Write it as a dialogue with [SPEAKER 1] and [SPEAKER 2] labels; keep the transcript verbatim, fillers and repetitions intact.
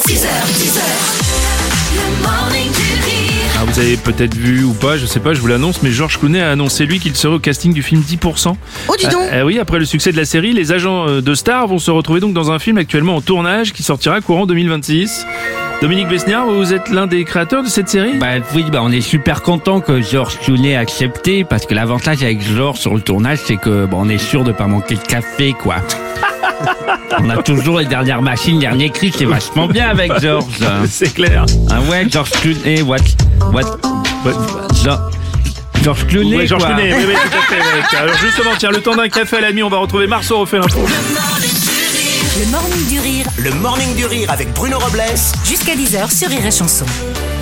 [SPEAKER 1] six heures, dix heures, le morning du rire.
[SPEAKER 2] Ah, vous avez peut-être vu ou pas, je sais pas, je vous l'annonce, mais Georges Clooney a annoncé lui qu'il serait au casting du film dix pour cent.
[SPEAKER 3] Oh, dis donc.
[SPEAKER 2] Ah, ah oui, après le succès de la série, les agents de stars vont se retrouver donc dans un film actuellement en tournage qui sortira courant deux mille vingt-six. Dominique Besniard, vous êtes l'un des créateurs de cette série ?
[SPEAKER 4] Bah oui, bah on est super content que Georges Clooney ait accepté, parce que l'avantage avec Georges sur le tournage, c'est que bon, on est sûr de pas manquer de café, quoi. On a toujours les dernières machines, derniers cris, c'est vachement bien avec Georges.
[SPEAKER 2] C'est clair.
[SPEAKER 4] Ah ouais, Georges Clooney, what, what, what, Georges Georges Clooney,
[SPEAKER 2] Oui, Georges
[SPEAKER 4] quoi.
[SPEAKER 2] Clooney, oui, oui, tout à fait. Ouais. Alors justement, tiens, le temps d'un café à l'ami, on va retrouver Marceau refait l'info.
[SPEAKER 1] Le morning du rire,
[SPEAKER 5] Le morning du rire avec Bruno Robles
[SPEAKER 1] jusqu'à dix heures sur Rire et Chanson.